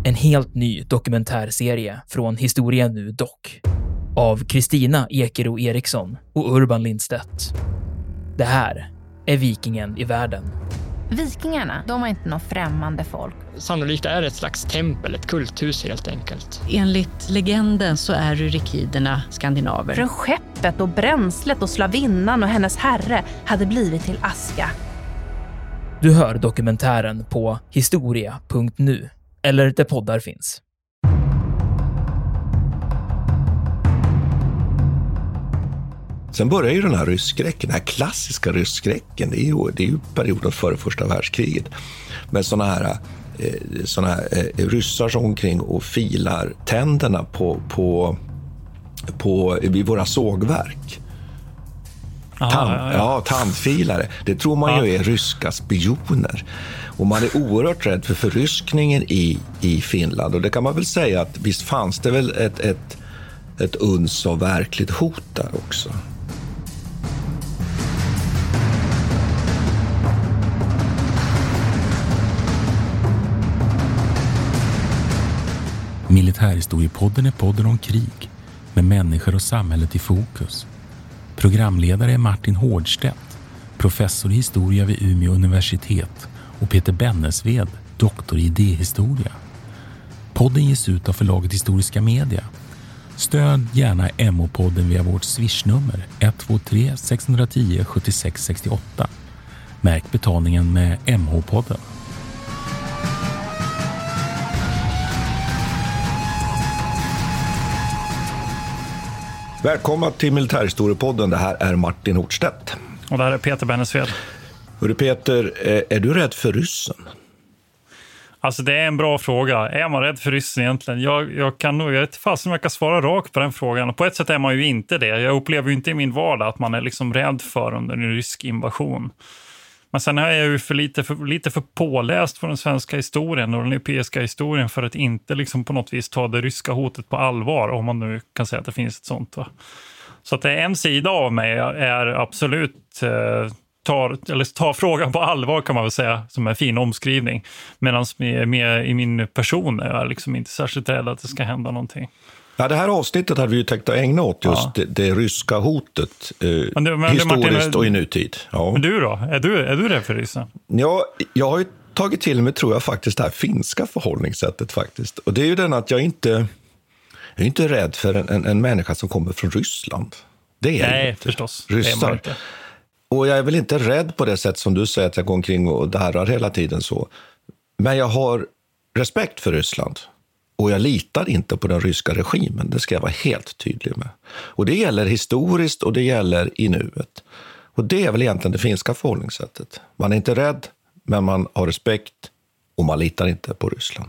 En helt ny dokumentärserie från Historia Nu Dock. Av Kristina Ekero Eriksson och Urban Lindstedt. Det här är Vikingen i världen. Vikingarna, de var inte något främmande folk. Sannolikt är det ett slags tempel, ett kulthus helt enkelt. Enligt legenden så är rykiderna skandinaver. Från skeppet och bränslet och slavinnan och hennes herre hade blivit till aska. Du hör dokumentären på historia.nu eller där poddar finns. Sen börjar ju den här rysskräcken, den här klassiska rysskräcken, det är ju perioden före första världskriget. Med såna här ryssar som omkring och filar tänderna vid våra sågverk. Tandfilare. Det tror man ju är ryska spioner. Och man är oerhört rädd för förryskningen i Finland. Och det kan man väl säga att visst fanns det väl ett uns av verkligt hot där också. Militärhistoriepodden är podden om krig med människor och samhället i fokus. Programledare är Martin Hårdstedt, professor i historia vid Umeå universitet, och Peter Bennesved, doktor i idéhistoria. Podden ges ut av förlaget Historiska Media. Stöd gärna MH-podden via vårt swishnummer 123 610 76 68. Märk betalningen med MH-podden. Välkomna till Militärhistoriepodden. Det här är Martin Hårdstedt. Och det här är Peter Bennesved. Hörru Peter, är du rädd för ryssen? Alltså det är en bra fråga. Är man rädd för ryssen egentligen? Jag vet fast om jag kan svara rakt på den frågan. Och på ett sätt är man ju inte det. Jag upplever ju inte i min vardag att man är liksom rädd för under en rysk invasion. Men sen är jag ju lite för påläst för den svenska historien och den europeiska historien för att inte liksom på något vis ta det ryska hotet på allvar, om man nu kan säga att det finns ett sånt. Va? Så att det är en sida av mig är absolut tar frågan på allvar, kan man väl säga, som en fin omskrivning. Medan i min person är jag liksom inte särskilt rädd att det ska hända någonting. Ja, det här avsnittet hade vi ju tänkt att ägna åt just det ryska hotet historiskt Martin, och i nutid. Ja. Men du då? Är du rädd för ryssen? Ja, jag har ju tagit till mig, tror jag, faktiskt det här finska förhållningssättet faktiskt. Och det är ju den att jag är inte rädd för en människa som kommer från Ryssland. Det är nej, inte. Förstås. Ryssar. Och jag är väl inte rädd på det sätt som du säger att jag går omkring och darrar hela tiden så. Men jag har respekt för Ryssland. Och jag litar inte på den ryska regimen, det ska jag vara helt tydlig med. Och det gäller historiskt och det gäller i nuet. Och det är väl egentligen det finska förhållningssättet. Man är inte rädd, men man har respekt och man litar inte på Ryssland.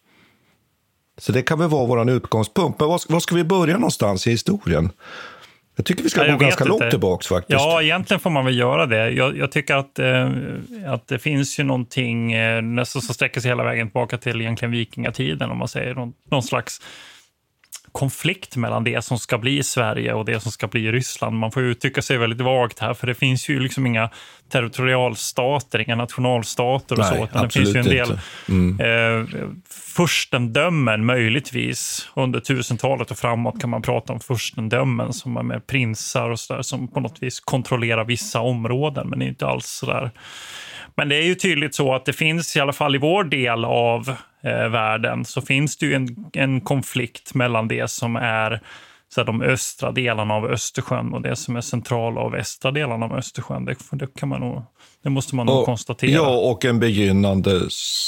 Så det kan väl vara vår utgångspunkt. Men var ska vi börja någonstans i historien? Jag tycker vi ska gå ganska långt tillbaka faktiskt. Ja, egentligen får man väl göra det. Jag tycker att det finns ju någonting nästan som sträcker sig hela vägen tillbaka till egentligen vikingatiden, om man säger någon slags konflikt mellan det som ska bli Sverige och det som ska bli Ryssland. Man får uttrycka sig väldigt vagt här, för det finns ju liksom inga territorialstater, inga nationalstater och så. Utan det finns ju en del furstendömen möjligtvis. Under 1000-talet och framåt kan man prata om furstendömen som är med prinsar och sådär, som på något vis kontrollerar vissa områden, men det är inte alls sådär. Men det är ju tydligt så att det finns, i alla fall i vår del av världen, så finns det ju en konflikt mellan det som är så här, de östra delarna av Östersjön och det som är centrala och västra delarna av Östersjön. Det måste man nog konstatera. Ja, och en begynnande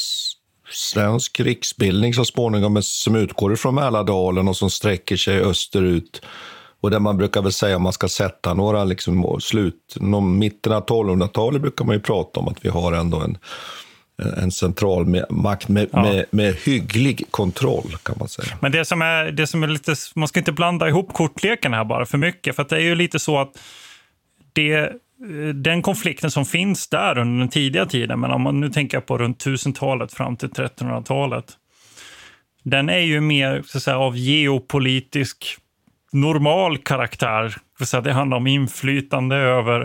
svensk riksbildning så småningom som utgår från Mälardalen och som sträcker sig österut. Och där man brukar väl säga, om man ska sätta några liksom mitten av 1200-talet brukar man ju prata om att vi har ändå en central makt med hygglig kontroll, kan man säga. Men det som är lite, man ska inte blanda ihop kortleken här bara för mycket, för att det är ju lite så att den konflikten som finns där under den tidiga tiden, men om man nu tänker på runt 1000-talet fram till 1300-talet, den är ju mer så att säga av geopolitisk normal karaktär. Det handlar om inflytande över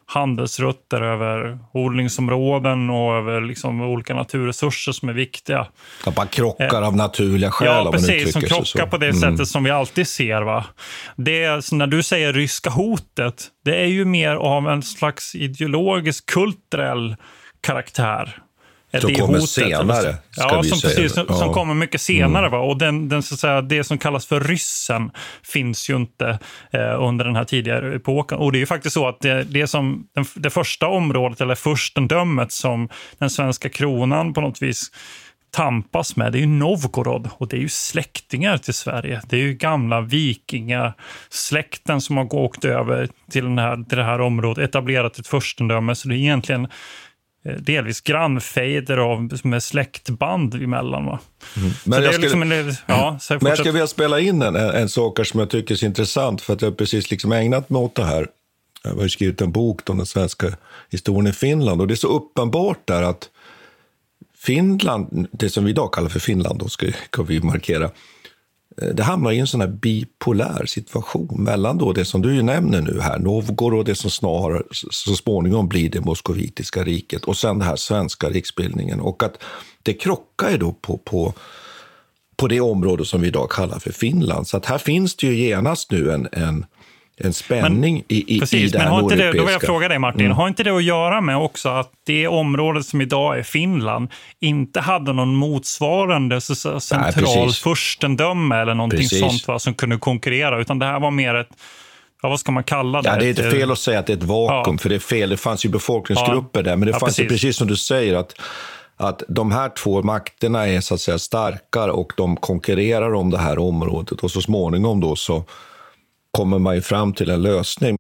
handelsrutter över odlingsområden och över liksom olika naturresurser som är viktiga. Ja, bara krockar av naturliga skäl. Ja, precis. Som krockar på det sättet som vi alltid ser. Va? Det, när du säger ryska hotet, det är ju mer av en slags ideologisk, kulturell karaktär. Som kommer senare, ska vi säga. Precis, som kommer mycket senare. Va? Och den, så att säga, det som kallas för ryssen finns ju inte under den här tidigare epoken. Och det är ju faktiskt så att det som det första området, eller furstendömet som den svenska kronan på något vis tampas med, det är ju Novgorod, och det är ju släktingar till Sverige. Det är ju gamla vikingasläkten som har åkt över till det här området, etablerat ett furstendöme, så det är egentligen delvis grannfejder med släktband emellan. Va? Men jag skulle vilja spela in en sak som jag tycker är så intressant, för att jag precis liksom ägnat mig åt det här. Jag har skrivit en bok om den svenska historien i Finland, och det är så uppenbart där att Finland, det som vi idag kallar för Finland, då ska vi markera, det hamnar i en sån här bipolär situation mellan då det som du ju nämner nu här, Novgorod, och det som snarare så småningom blir det moskovitiska riket, och sen det här svenska riksbildningen, och att det krockar ju då på det område som vi idag kallar för Finland. Så att här finns det ju genast nu en spänning i det här nordeuropeiska. Då vill jag fråga dig, Martin, har inte det att göra med också att det området som idag är Finland inte hade någon motsvarande central furstendöme eller någonting sånt, va, som kunde konkurrera, utan det här var mer ett, vad ska man kalla det? Ja, det är inte fel att säga att det är ett vakuum, för det är fel. Det fanns ju befolkningsgrupper där, men det fanns ju precis som du säger att de här två makterna är så att säga starkare, och de konkurrerar om det här området, och så småningom då så kommer man ju fram till en lösning.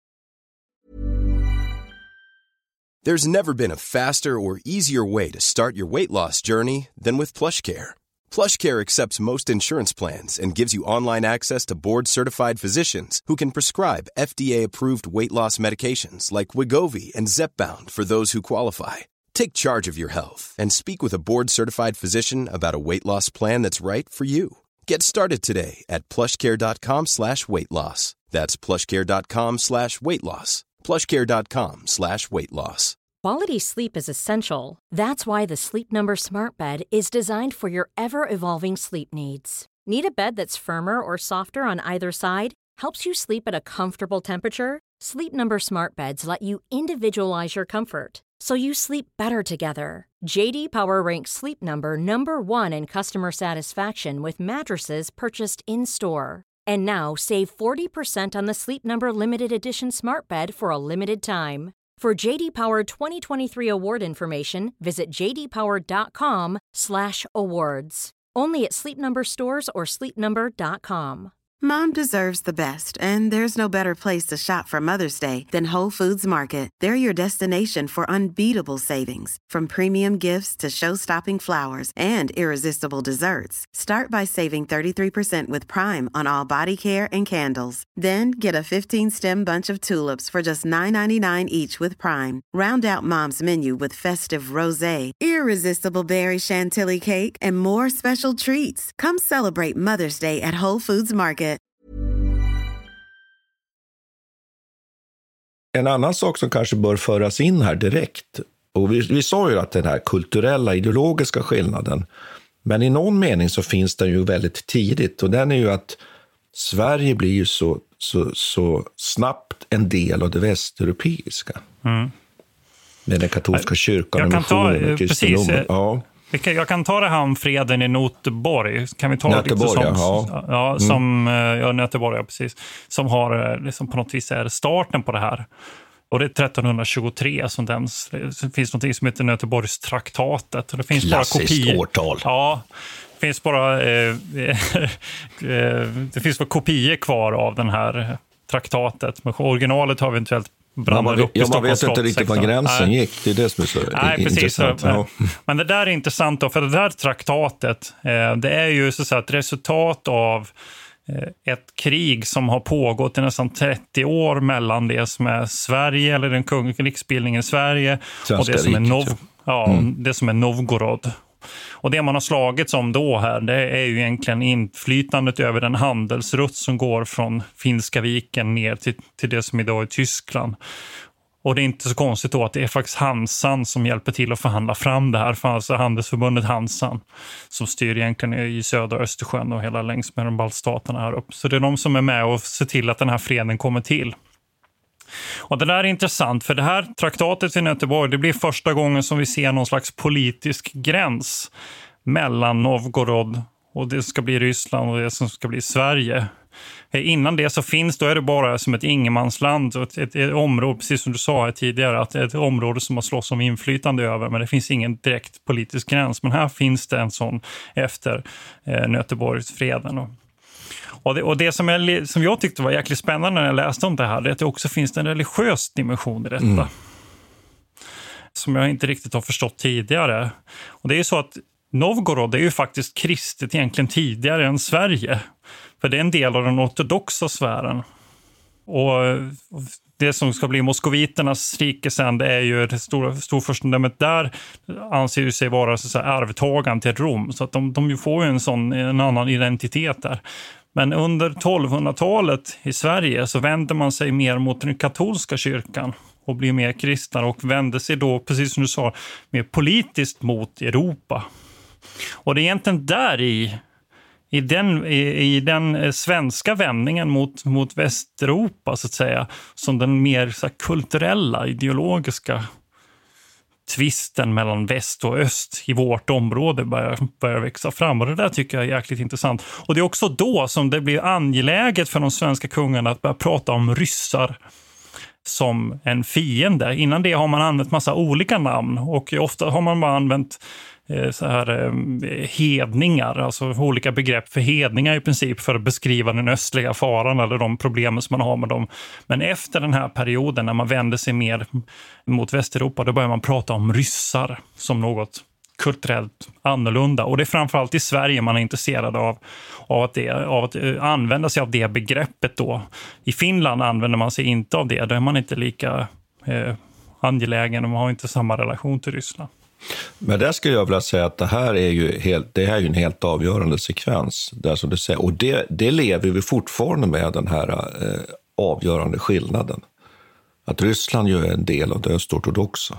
There's never been a faster or easier way to start your weight loss journey than with PlushCare. PlushCare accepts most insurance plans and gives you online access to board-certified physicians who can prescribe FDA-approved weight loss medications like Wegovy and Zepbound for those who qualify. Take charge of your health and speak with a board-certified physician about a weight loss plan that's right for you. Get started today at plushcare.com/weightloss. That's plushcare.com/weightloss. plushcare.com/weightloss. Quality sleep is essential. That's why the Sleep Number Smart Bed is designed for your ever-evolving sleep needs. Need a bed that's firmer or softer on either side? Helps you sleep at a comfortable temperature? Sleep Number Smart Beds let you individualize your comfort, so you sleep better together. JD Power ranks Sleep Number #1 in customer satisfaction with mattresses purchased in-store. And now save 40% on the Sleep Number Limited Edition Smart Bed for a limited time. For JD Power 2023 award information, visit jdpower.com/awards. Only at Sleep Number stores or sleepnumber.com. Mom deserves the best, and there's no better place to shop for Mother's Day than Whole Foods Market. They're your destination for unbeatable savings, from premium gifts to show-stopping flowers and irresistible desserts. Start by saving 33% with Prime on all body care and candles. Then get a 15-stem bunch of tulips for just $9.99 each with Prime. Round out Mom's menu with festive rosé, irresistible berry chantilly cake, and more special treats. Come celebrate Mother's Day at Whole Foods Market. En annan sak som kanske bör föras in här direkt, och vi sa ju att den här kulturella, ideologiska skillnaden, men i någon mening så finns den ju väldigt tidigt, och den är ju att Sverige blir ju så snabbt en del av det västeuropeiska. Med den katolska kyrkan och missionen och kristendomen. Ja. Jag kan ta det här om freden i Nöteborg. Kan vi ta Nöteborg, Nöteborg, precis. Som har liksom på något vis är starten på det här. Och det är 1323 som det finns något som heter Nöteborgstraktatet. Det finns klassiskt bara kopior. Årtal. Ja, det finns bara det finns bara kopior kvar av den här traktatet. Men originalet har eventuellt brann upp i man vet inte riktigt var gränsen gick. Det är det som är så intressant. Ja. Men det där är intressant då, för det där traktatet, det är ju så att säga ett resultat av ett krig som har pågått i nästan 30 år mellan det som är Sverige, eller den kungliga riksbildningen i Sverige, Svenska och det som riket, det som är Novgorod. Och det man har slagits om då här, det är ju egentligen inflytandet över den handelsrutt som går från Finska viken ner till det som idag är Tyskland. Och det är inte så konstigt då att det är faktiskt Hansan som hjälper till att förhandla fram det här. För alltså handelsförbundet Hansan som styr egentligen i södra Östersjön och hela längs med de baltstaterna här upp. Så det är de som är med och ser till att den här freden kommer till. Och det där är intressant, för det här traktatet i Göteborg, det blir första gången som vi ser någon slags politisk gräns mellan Novgorod och det ska bli Ryssland och det som ska bli Sverige. Innan det så då är det bara som ett ingenmansland, ett område, precis som du sa tidigare, att det är ett område som har slåss om inflytande över, men det finns ingen direkt politisk gräns. Men här finns det en sån efter Göteborgsfreden. Och det som jag tyckte var jäkligt spännande när jag läste om det här, det är att det också finns en religiös dimension i detta. Som jag inte riktigt har förstått tidigare. Och det är ju så att Novgorod är ju faktiskt kristet egentligen tidigare än Sverige. För det är en del av den ortodoxa sfären. Och det som ska bli moskoviternas rike sen, det är ju det storfurstendömet där anser ju sig vara så arvtagaren till Rom. Så att de får ju en annan identitet där. Men under 1200-talet i Sverige så vänder man sig mer mot den katolska kyrkan och blir mer kristna och vänder sig då, precis som du sa, mer politiskt mot Europa. Och det är egentligen där i den svenska vändningen mot Västeuropa så att säga, som den mer så här, kulturella, ideologiska tvisten mellan väst och öst i vårt område börjar växa fram. Och det där tycker jag är jäkligt intressant. Och det är också då som det blir angeläget för de svenska kungarna att börja prata om ryssar som en fiende. Innan det har man använt massa olika namn, och ofta har man bara använt hedningar, alltså olika begrepp för hedningar i princip för att beskriva den östliga faran eller de problemen som man har med dem. Men efter den här perioden när man vänder sig mer mot Västeuropa, då börjar man prata om ryssar som något kulturellt annorlunda. Och det är framförallt i Sverige man är intresserad av att använda sig av det begreppet då. I Finland använder man sig inte av det. Då är man inte lika angelägen och man har inte samma relation till Ryssland. Men där skulle jag vilja säga att det här är ju en helt avgörande sekvens. Där som du säger. Och det lever vi fortfarande med, den här avgörande skillnaden. Att Ryssland ju är en del av det östortodoxa.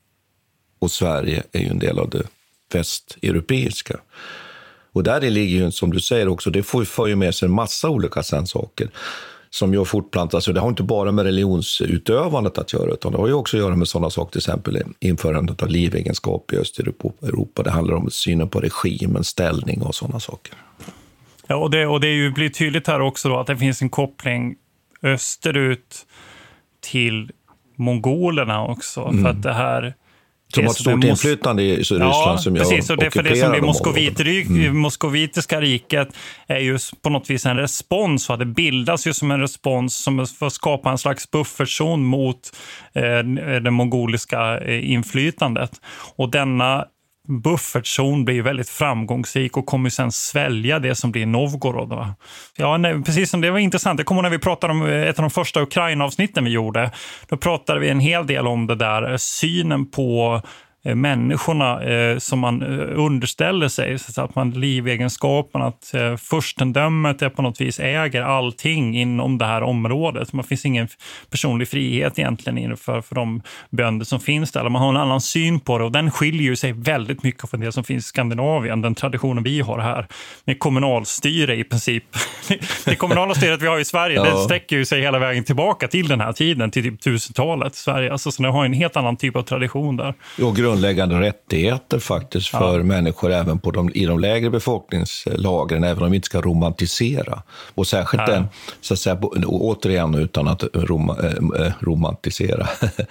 Och Sverige är ju en del av det västeuropeiska. Och där det ligger ju, som du säger också, det får ju med sig en massa olika saker som ju fortplantas. Och det har inte bara med religionsutövandet att göra, utan det har ju också att göra med sådana saker, till exempel införandet av livegenskap i Östeuropa. Det handlar om synen på regimen, ställning och sådana saker. Ja, och det blir tydligt här också då att det finns en koppling österut till mongolerna också. För att det här... Som har ett stort inflytande i Ryssland, som jag precis, och det för det som blir moskovitiska riket är ju på något vis en respons. Det bildas ju som en respons som för att skapa en slags buffertzon mot det mongoliska inflytandet. Och denna buffertzon blir väldigt framgångsrik och kommer sen svälja det som blir Novgorod. Va? Ja, nej, precis som det var intressant. Det kommer när vi pratade om ett av de första Ukraina-avsnitten vi gjorde. Då pratade vi en hel del om det där synen på människorna som man underställer sig, så att man livegenskapen, att furstendömet är på något vis äger allting inom det här området. Man finns ingen personlig frihet egentligen för de bönder som finns där. Man har en annan syn på det, och den skiljer sig väldigt mycket från det som finns i Skandinavien, den traditionen vi har här med kommunalstyre i princip. Det kommunala styret vi har i Sverige, det sträcker ju sig hela vägen tillbaka till den här tiden, till typ 1000-talet Sverige. Alltså, så det har en helt annan typ av tradition där. Grundläggande rättigheter faktiskt för människor även i de lägre befolkningslagren, även om vi inte ska romantisera. Och särskilt den, så att säga, återigen utan att romantisera,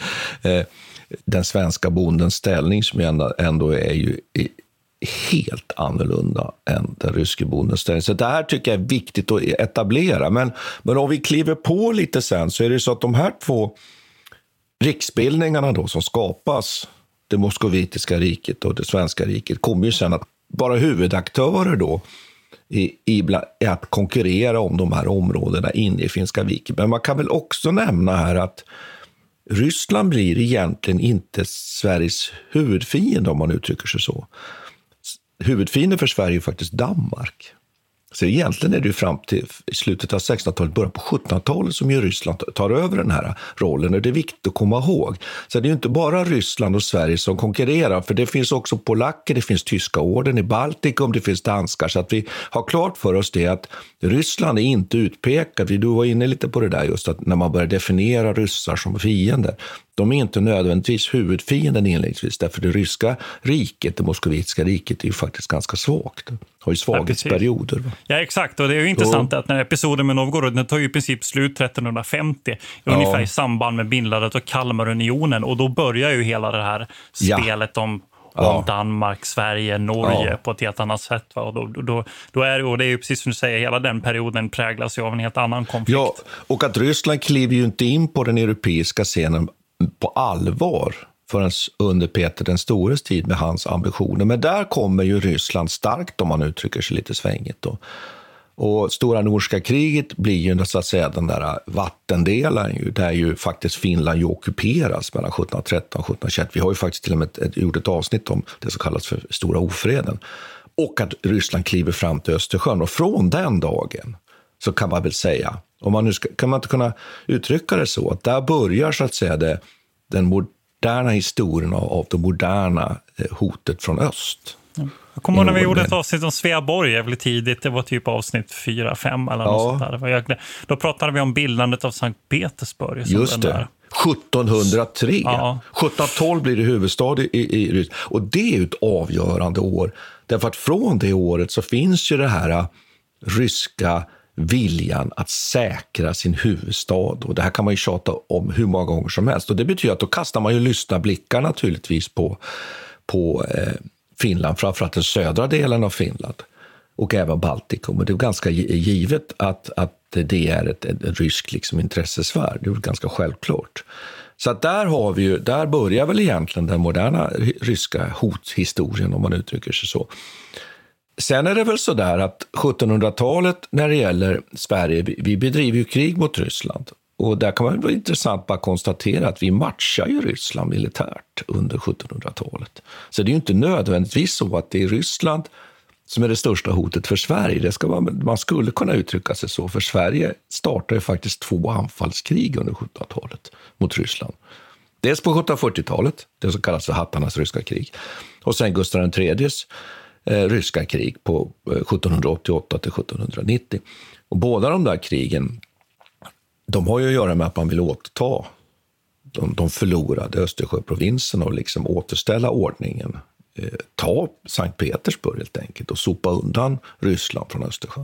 den svenska bondens ställning som ändå är ju helt annorlunda än den ryske bondens ställning. Så det här tycker jag är viktigt att etablera. Men om vi kliver på lite sen, så är det så att de här två riksbildningarna då som skapas, det moskovitiska riket och det svenska riket, kommer ju sen att vara huvudaktörer då i att konkurrera om de här områdena inne i Finska viken. Men man kan väl också nämna här att Ryssland blir egentligen inte Sveriges huvudfiende, om man uttrycker sig så. Huvudfiende för Sverige är faktiskt Danmark. Så egentligen är det ju fram till slutet av 1600-talet, början på 1700-talet som ju Ryssland tar över den här rollen. Och det är viktigt att komma ihåg. Så det är ju inte bara Ryssland och Sverige som konkurrerar, för det finns också polacker, det finns tyska orden i Baltikum, det finns danskar. Så att vi har klart för oss det att Ryssland är inte utpekad. Du var inne lite på det där just att när man börjar definiera ryssar som fiender. De är inte nödvändigtvis huvudfienden inledningsvis, därför det ryska riket, det moskovitiska riket, är ju faktiskt ganska svagt. Det har ju svaghetsperioder. Ja, exakt. Och det är ju intressant att när episoden med Novgorod, den tar ju i princip slut 1350, ungefär i samband med bildandet av Kalmarunionen. Och då börjar ju hela det här spelet om Danmark, Sverige, Norge på ett helt annat sätt. Va? Och då är det, och det är ju precis som du säger, hela den perioden präglas ju av en helt annan konflikt. Ja, och att Ryssland kliver ju inte in på den europeiska scenen på allvar förrän under Peter den stores tid med hans ambitioner. Men där kommer ju Ryssland starkt, om man uttrycker sig lite svängigt då. Och Stora Nordiska kriget blir ju så att säga den där vattendelen där ju faktiskt Finland ju ockuperas mellan 1713 och 1721. Vi har ju faktiskt till och med gjort ett avsnitt om det som kallas för Stora ofreden. Och att Ryssland kliver fram till Östersjön. Och från den dagen så kan man väl säga, om man nu kan man inte kunna uttrycka det så, att där börjar så att säga den moderna historien av det moderna hotet från öst. Jag kommer ihåg när vi gjorde ett avsnitt om Sveaborg jävligt tidigt. Det var typ avsnitt 4-5 eller något sånt där. Då pratade vi om bildandet av Sankt Petersburg. Just det. 1703. Ja. 1712 blir det huvudstad i Ryssland. Och det är ju ett avgörande år. Därför att från det året så finns ju det här ryska viljan att säkra sin huvudstad. Och det här kan man ju tjata om hur många gånger som helst. Och det betyder att då kastar man ju lyssna blickar naturligtvis på Finland, framförallt den södra delen av Finland och även Baltikum. Och det är ganska givet att det är ett rysk liksom intressesfär. Det är ganska självklart. Så att där börjar väl egentligen den moderna ryska hothistorien, om man uttrycker sig så. Sen är det väl så där att 1700-talet när det gäller Sverige, vi bedriver ju krig mot Ryssland. Och där kan man vara intressant bara konstatera att vi matchar ju Ryssland militärt under 1700-talet. Så det är ju inte nödvändigtvis så att det är Ryssland som är det största hotet för Sverige. Man skulle kunna uttrycka sig så, för Sverige startar ju faktiskt 2 anfallskrig under 1700-talet mot Ryssland. Dels på 1740-talet, det som kallas för hattarnas ryska krig, och sen Gustav III:s ryska krig på 1788 till 1790. Och båda de där krigen, de har ju att göra med att man vill återta de förlorade Östersjöprovinserna och liksom återställa ordningen. Ta Sankt Petersburg helt enkelt och sopa undan Ryssland från Östersjön.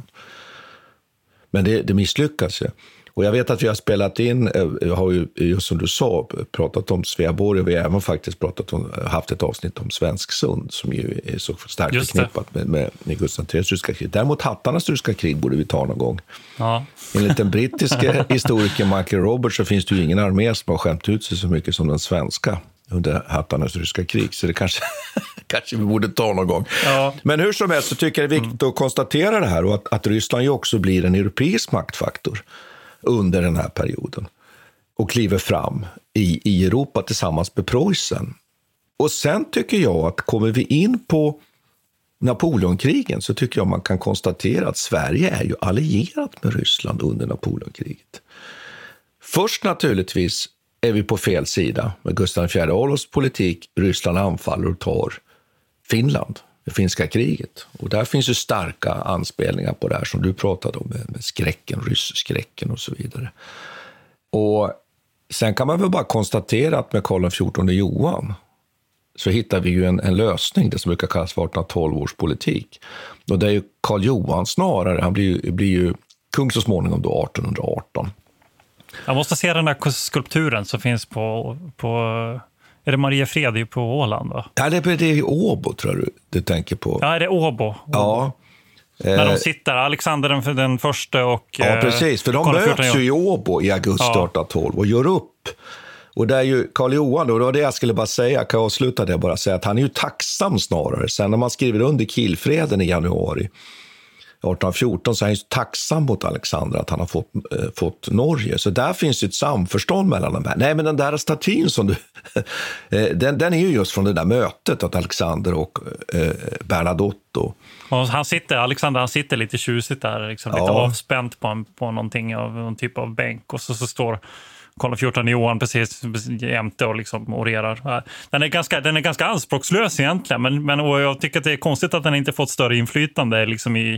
Men det misslyckas ju. Och jag vet att vi har spelat in, har ju just som du sa pratat om Sveaborg, och vi har även faktiskt haft ett avsnitt om Svensksund som ju är så starkt förknippat med Gustav III:s ryska krig. Däremot hattarnas ryska krig borde vi ta någon gång. Ja. Enligt den brittiska historikern Michael Roberts så finns det ju ingen armé som har skämt ut sig så mycket som den svenska under hattarnas ryska krig, så det kanske vi borde ta någon gång. Ja. Men hur som helst så tycker jag det är viktigt att konstatera det här, och att Ryssland ju också blir en europeisk maktfaktor under den här perioden och kliver fram i Europa tillsammans med Preussen. Och sen tycker jag att kommer vi in på Napoleonkrigen så tycker jag man kan konstatera att Sverige är ju allierat med Ryssland under Napoleonkriget. Först naturligtvis är vi på fel sida med Gustav IV Adolfs politik. Ryssland anfaller och tar Finland, det finska kriget. Och där finns ju starka anspelningar på det här som du pratade om med skräcken, rysskräcken och så vidare. Och sen kan man väl bara konstatera att med Karl XIV Johan så hittar vi ju en lösning, det som brukar kallas för 1812 års politik. Och det är ju Karl Johan snarare, han blir ju kung så småningom då 1818. Jag måste se den där skulpturen som finns på är det Mariefred på Åland, va? Ja, det är Åbo tror du tänker på. Ja, det är Åbo. Ja. När de sitter, Alexander den första och... Ja, precis. För de möts ju i Åbo i augusti 1812 och gör upp. Och det är ju Karl Johan, och det var det jag skulle bara säga, jag kan avsluta det bara säga att han är ju tacksam snarare. Sen när man skriver under Kielfreden i januari 1814 så är han ju tacksam mot Alexander att han har fått Norge. Så där finns ju ett samförstånd mellan de här. Nej, men den där statyn som du... den är ju just från det där mötet att Alexander och Bernadotte. Och Alexander sitter lite tjusigt där, liksom, lite avspänt på någonting av någon typ av bänk. Och så står Karl XIV Johan precis jämte och liksom orerar. Den är ganska anspråkslös egentligen, men och jag tycker att det är konstigt att den inte fått större inflytande liksom i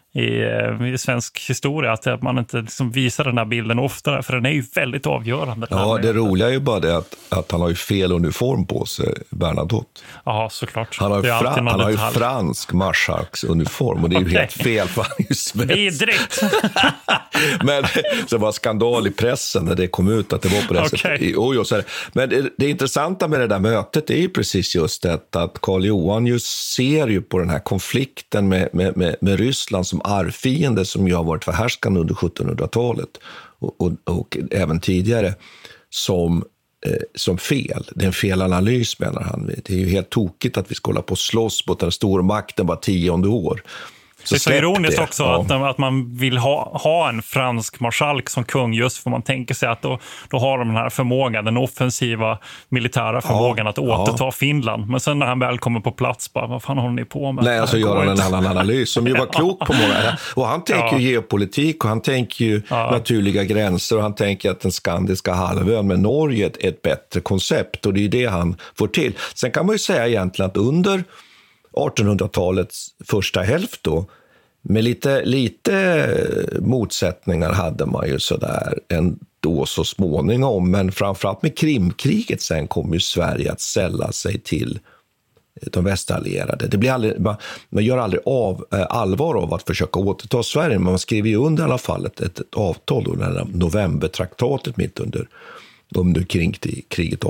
svensk historia, att man inte liksom visar den här bilden oftare, för den är ju väldigt avgörande. Ja, det roliga är ju bara det att han har ju fel uniform på sig, Bernadotte. Ja, såklart. Han har ju fransk marskalksuniform och det är ju helt fel, för han är ju svensk. Vidrigt! Men det var skandal i pressen när det kom ut att det var på det sättet. Men det intressanta med det där mötet är ju precis just det att Karl Johan ju ser ju på den här konflikten med Ryssland som arvfiende som ju har varit förhärskande under 1700-talet och även tidigare som fel. Det är en felanalys, menar han. Det är ju helt tokigt att vi ska hålla på och slåss mot den stora makten bara 10:e år. Det är så ironiskt också att man vill ha en fransk marskalk som kung, just för man tänker sig att då har de den här förmågan, den offensiva militära förmågan att återta Finland. Men sen när han väl kommer på plats, bara, vad fan håller ni på med? Nej, alltså gör han en annan analys som ju var klok på många. Och han tänker ju geopolitik och han tänker ju naturliga gränser och han tänker att den skandiska halvön med Norge är ett bättre koncept, och det är ju det han får till. Sen kan man ju säga egentligen att under 1800-talets första hälft då, med lite motsättningar hade man ju sådär ändå så småningom, men framförallt med Krimkriget sen kom ju Sverige att sälla sig till de västallierade. Det blir aldrig, man gör aldrig allvar av att försöka återta Sverige, men man skriver ju under i alla fall ett avtal då, det här novembertraktatet mitt under kriget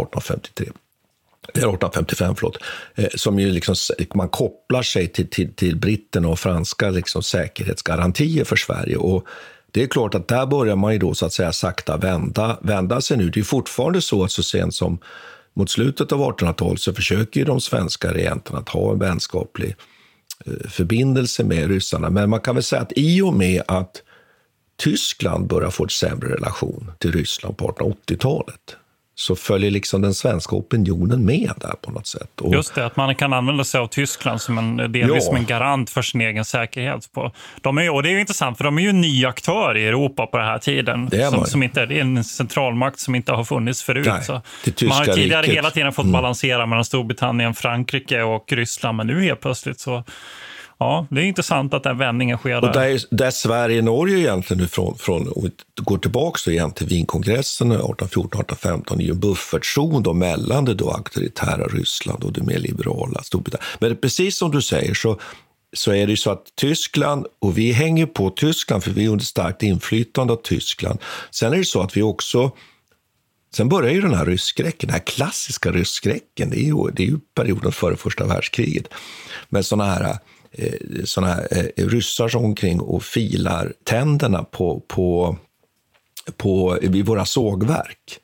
1855, som ju liksom, man kopplar sig till britterna och franska liksom säkerhetsgarantier för Sverige, och det är klart att där börjar man ju då så att säga sakta vända sig nu. Det är fortfarande så att så sent som mot slutet av 1800-talet så försöker ju de svenska regenterna att ha en vänskaplig förbindelse med ryssarna, men man kan väl säga att i och med att Tyskland börjar få ett sämre relation till Ryssland på 1880-talet så följer liksom den svenska opinionen med där på något sätt. Och just det, att man kan använda sig av Tyskland som delvis som en garant för sin egen säkerhet. Och det är ju intressant, för de är ju en ny aktör i Europa på den här tiden. Det är en centralmakt som inte har funnits förut. Nej, så man har tidigare hela tiden fått balansera mellan Storbritannien, Frankrike och Ryssland, men nu helt plötsligt så... Ja, det är intressant att den vändningen sker där. Och där Sverige och Norge egentligen från och går tillbaka så igen till Wienkongressen 1814-1815 är ju en buffertzon då mellan det då auktoritära Ryssland och det mer liberala Storbritannien. Men precis som du säger så är det ju så att Tyskland, och vi hänger på Tyskland för vi är under starkt inflytande av Tyskland. Sen är det så att vi också... Sen börjar ju den här rysskräcken, den här klassiska rysskräcken, det är ju perioden före första världskriget. Men såna här ryssar som omkring och filar tänderna vid våra sågverk.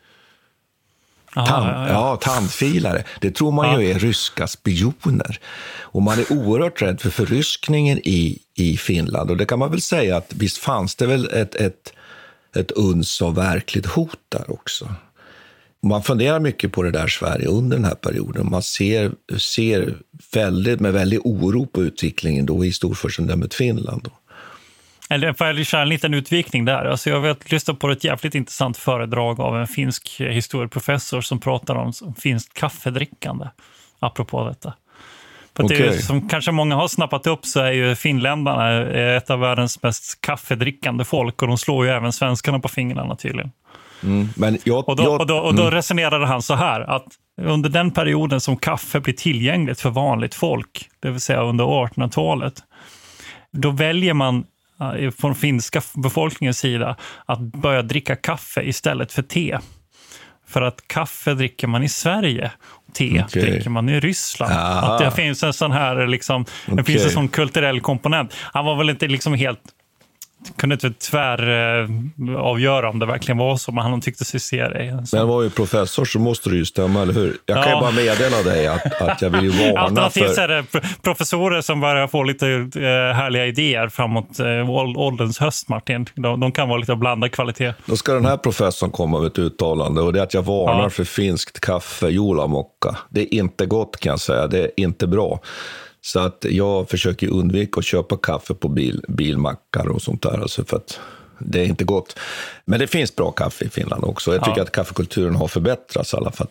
Tandfilare. Det tror man ju är ryska spioner. Och man är oerhört rädd för förryskningen i Finland. Och det kan man väl säga att visst fanns det väl ett uns av verkligt hot där också. Man funderar mycket på det där Sverige under den här perioden. Man ser med väldigt oro på utvecklingen då i storfurstendömet Finland då. Eller får jag köra en liten utvikning där? Alltså jag vet lyssna på ett jävligt intressant föredrag av en finsk historieprofessor som pratar om finskt kaffedrickande, apropå detta. För att det är, som kanske många har snappat upp, så är ju finländarna ett av världens mest kaffedrickande folk, och de slår ju även svenskarna på fingrarna tydligen. Men då resonerade han så här, att under den perioden som kaffe blir tillgängligt för vanligt folk, det vill säga under 1800-talet, då väljer man från finska befolkningens sida att börja dricka kaffe istället för te. För att kaffe dricker man i Sverige, te dricker man i Ryssland. Att det finns en sån här liksom, det finns en sån kulturell komponent. Han var väl inte liksom helt kunde inte avgöra om det verkligen var så, men han tyckte sig se det. Men det var ju professor, så måste du ju stämma, eller hur? Jag kan ju bara meddela dig att jag vill ju varna alternativt är det professorer som börjar få lite härliga idéer framåt ålderns höst, Martin. De kan vara lite blandad kvalitet. Då ska den här professorn komma med ett uttalande, och det är att jag varnar för finskt kaffe, julamocka. Det är inte gott, kan jag säga. Det är inte bra. Så att jag försöker undvika att köpa kaffe på bilmackar och sånt där. Alltså, för att det är inte gott. Men det finns bra kaffe i Finland också. Jag tycker att kaffekulturen har förbättrats i alla fall.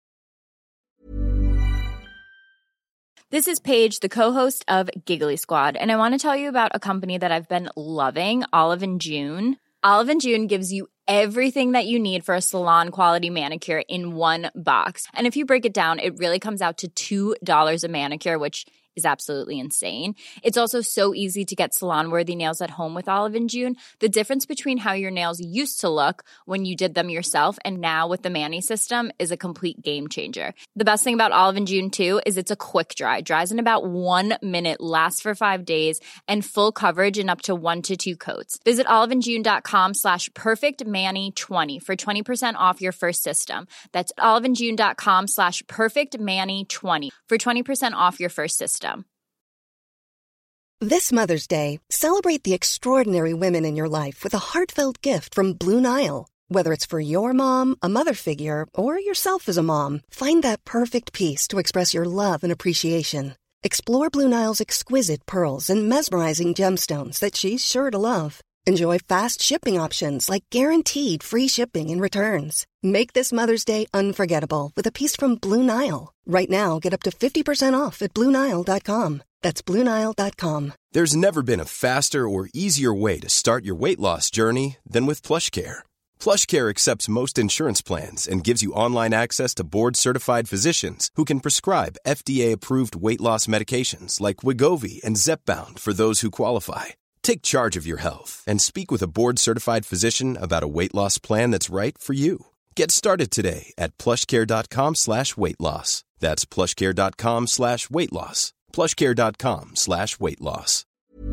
This is Paige, the co-host of Giggly Squad, and I want to tell you about a company that I've been loving, Olive & June. Olive & June gives you everything that you need for a salon-quality manicure in one box. And if you break it down, it really comes out to $2 a manicure, which is absolutely insane. It's also so easy to get salon-worthy nails at home with Olive & June. The difference between how your nails used to look when you did them yourself and now with the Mani system is a complete game changer. The best thing about Olive & June, too, is it's a quick dry. Dries in about 1 minute, lasts for 5 days, and full coverage in up to 1 to 2 coats. Visit oliveandjune.com/perfectmani20 for 20% off your first system. That's oliveandjune.com/perfectmani20 for 20% off your first system. This Mother's Day, celebrate the extraordinary women in your life with a heartfelt gift from Blue Nile. Whether it's for your mom, a mother figure, or yourself as a mom, find that perfect piece to express your love and appreciation. Explore Blue Nile's exquisite pearls and mesmerizing gemstones that she's sure to love. Enjoy fast shipping options like guaranteed free shipping and returns. Make this Mother's Day unforgettable with a piece from Blue Nile. Right now, get up to 50% off at BlueNile.com. That's BlueNile.com. There's never been a faster or easier way to start your weight loss journey than with PlushCare. PlushCare accepts most insurance plans and gives you online access to board-certified physicians who can prescribe FDA-approved weight loss medications like Wegovy and Zepbound for those who qualify. Take charge of your health and speak with a board-certified physician about a weight loss plan that's right for you. Get started today at plushcare.com/weightloss. That's plushcare.com/weightloss. plushcare.com/weightloss.